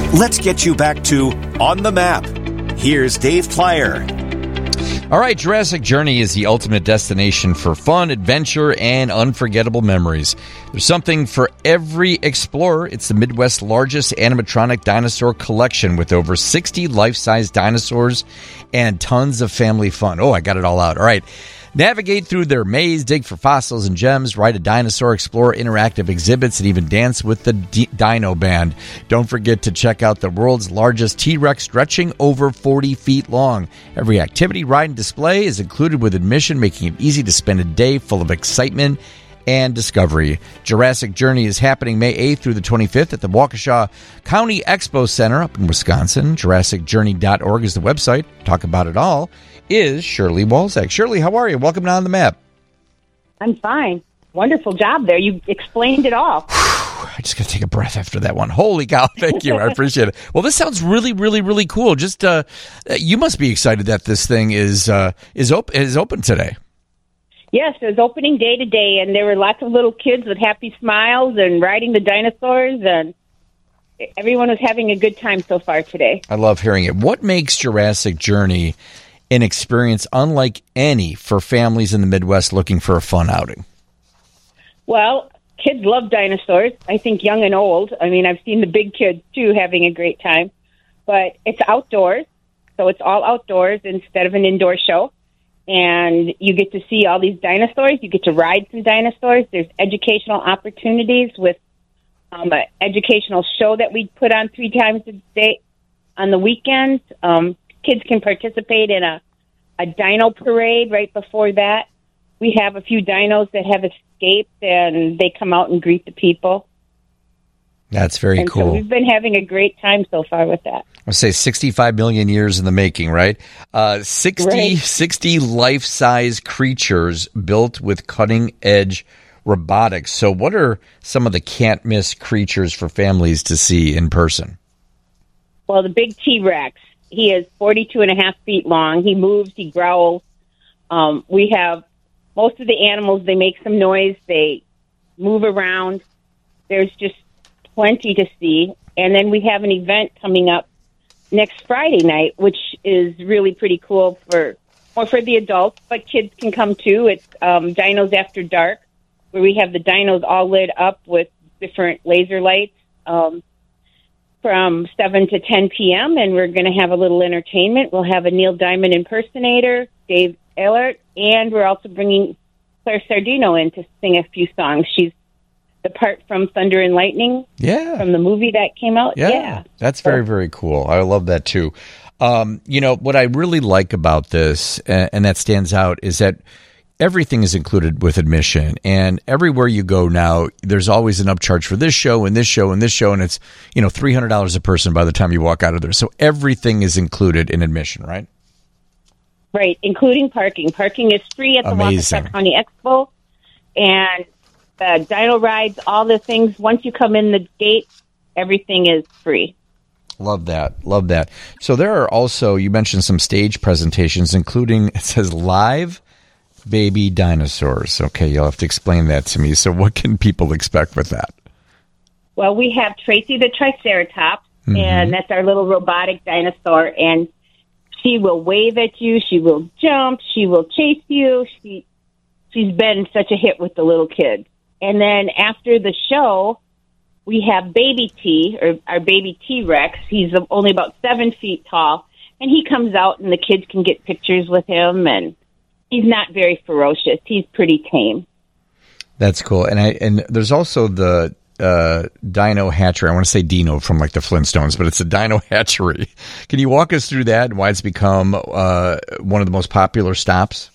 Let's get you back to On the Map. Here's Dave Plyer. All right, Jurassic Journey is the ultimate destination for fun, adventure, and unforgettable memories. There's something for every explorer. It's the Midwest's largest animatronic dinosaur collection with over 60 life-size dinosaurs and tons of family fun. Oh, I got it all out. All right. Navigate through their maze, dig for fossils and gems, ride a dinosaur, explore interactive exhibits, and even dance with the Dino Band. Don't forget to check out the world's largest T-Rex stretching over 40 feet long. Every activity, ride, and display is included with admission, making it easy to spend a day full of excitement and discovery. Jurassic Journey is happening May 8th through the 25th at the Waukesha County Expo Center up in Wisconsin. JurassicJourney.org is the website. Talk about it all is Shirley Walczak. Shirley, how are you? Welcome to On the Map. I'm fine. Wonderful job there. You explained it all. I just got to take a breath after that one. Holy cow. Thank you. I appreciate it. Well, this sounds really, really, really cool. Just you must be excited that this thing is open today. Yes, it was opening day today, and there were lots of little kids with happy smiles and riding the dinosaurs, and everyone was having a good time so far today. I love hearing it. What makes Jurassic Journey an experience unlike any for families in the Midwest looking for a fun outing? Well, kids love dinosaurs. I think young and old. I mean, I've seen the big kids, too, having a great time. But it's outdoors, so it's all outdoors instead of an indoor show. And you get to see all these dinosaurs. You get to ride some dinosaurs. There's educational opportunities with an educational show that we put on 3 times a day on the weekends. Kids can participate in a dino parade right before that. We have a few dinos that have escaped, and they come out and greet the people. That's very cool. So we've been having a great time so far with that. I would say 65 million years in the making, right? 60 life-size creatures built with cutting-edge robotics. So what are some of the can't-miss creatures for families to see in person? Well, the big T-Rex. He is 42.5 feet long. He moves. He growls. We have most of the animals. They make some noise. They move around. There's just plenty to see. And then we have an event coming up next Friday night, which is really pretty cool for the adults, but kids can come too. It's Dinos After Dark, where we have the dinos all lit up with different laser lights. From 7 to 10 p.m., and we're going to have a little entertainment. We'll have a Neil Diamond impersonator, Dave Ehlert, and we're also bringing Claire Sardino in to sing a few songs. She's the part from Thunder and Lightning, from the movie that came out. Yeah. That's very, very cool. I love that, too. What I really like about this, and that stands out, is that everything is included with admission, and everywhere you go now, there's always an upcharge for this show and this show and this show, and it's $300 a person by the time you walk out of there. So everything is included in admission, right? Right, including parking. Parking is free at the Waukesha County Expo, and the dino rides, all the things. Once you come in the gate, everything is free. Love that. Love that. So there are also, you mentioned some stage presentations, including, it says live baby dinosaurs. Okay, you'll have to explain that to me. So what can people expect with that? Well, we have Tracy the Triceratops, and that's our little robotic dinosaur, and she will wave at you, she will jump, she will chase you. She's been such a hit with the little kids. And then after the show, we have Baby T, or our baby T-Rex. He's only about 7 feet tall, and he comes out, and the kids can get pictures with him, and he's not very ferocious. He's pretty tame. That's cool. And there's also the Dino Hatchery. I want to say Dino from like the Flintstones, but it's a Dino Hatchery. Can you walk us through that and why it's become one of the most popular stops?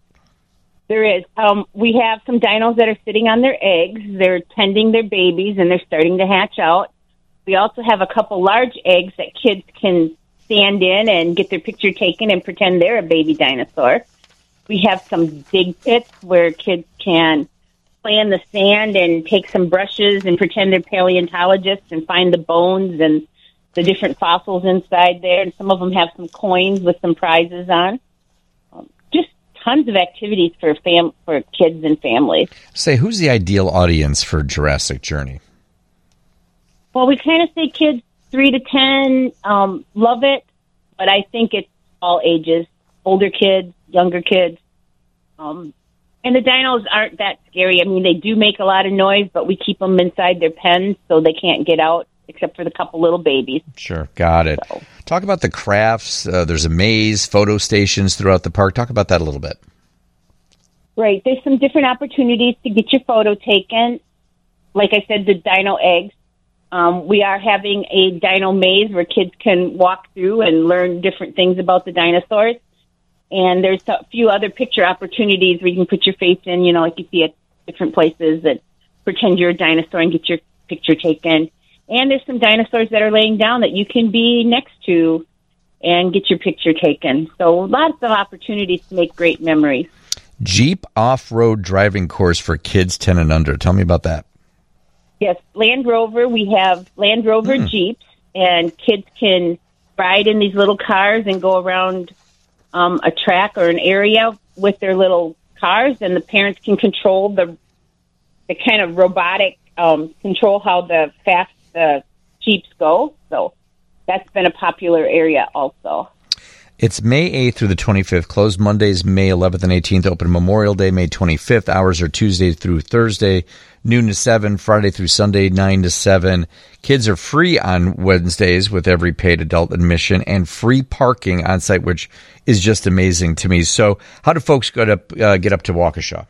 There is. We have some dinos that are sitting on their eggs. They're tending their babies, and they're starting to hatch out. We also have a couple large eggs that kids can stand in and get their picture taken and pretend they're a baby dinosaur. We have some dig pits where kids can play in the sand and take some brushes and pretend they're paleontologists and find the bones and the different fossils inside there. And some of them have some coins with some prizes on. Just tons of activities for kids and families. Say, who's the ideal audience for Jurassic Journey? Well, we kind of say kids 3 to 10 love it, but I think it's all ages, older kids, younger kids. And the dinos aren't that scary. I mean, they do make a lot of noise, but we keep them inside their pens so they can't get out, except for the couple little babies. Sure, got it. So. Talk about the crafts. There's a maze, photo stations throughout the park. Talk about that a little bit. Right. There's some different opportunities to get your photo taken. Like I said, the dino eggs. We are having a dino maze where kids can walk through and learn different things about the dinosaurs. And there's a few other picture opportunities where you can put your face in, you know, like you see at different places that pretend you're a dinosaur and get your picture taken. And there's some dinosaurs that are laying down that you can be next to and get your picture taken. So lots of opportunities to make great memories. Jeep off-road driving course for kids 10 and under. Tell me about that. Yes, Land Rover. We have Land Rover Jeeps, and kids can ride in these little cars and go around a track or an area with their little cars, and the parents can control the kind of robotic control how the fast the Jeeps go. So that's been a popular area also. It's May 8th through the 25th. Closed Mondays, May 11th and 18th. Open Memorial Day, May 25th. Hours are Tuesday through Thursday, noon to 7. Friday through Sunday, 9 to 7. Kids are free on Wednesdays with every paid adult admission and free parking on site, which is just amazing to me. So how do folks get up to Waukesha?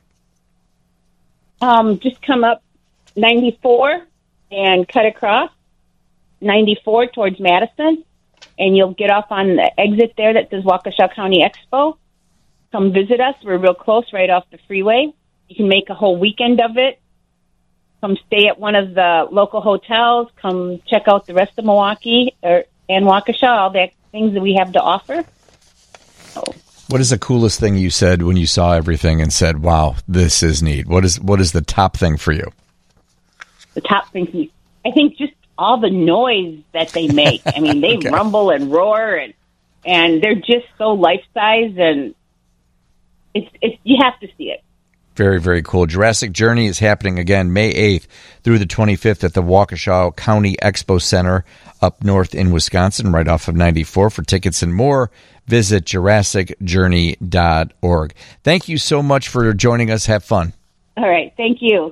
Just come up 94 and cut across 94 towards Madison. And you'll get off on the exit there that says Waukesha County Expo. Come visit us. We're real close, right off the freeway. You can make a whole weekend of it. Come stay at one of the local hotels. Come check out the rest of Milwaukee and Waukesha, all the things that we have to offer. So. What is the coolest thing you said when you saw everything and said, wow, this is neat? What is the top thing for you? The top thing, I think just all the noise that they make. I mean, they rumble and roar, and they're just so life-size, and it's you have to see it. Very, very cool. Jurassic Journey is happening again May 8th through the 25th at the Waukesha County Expo Center up north in Wisconsin, right off of 94. For tickets and more, visit JurassicJourney.org. Thank you so much for joining us. Have fun. All right. Thank you.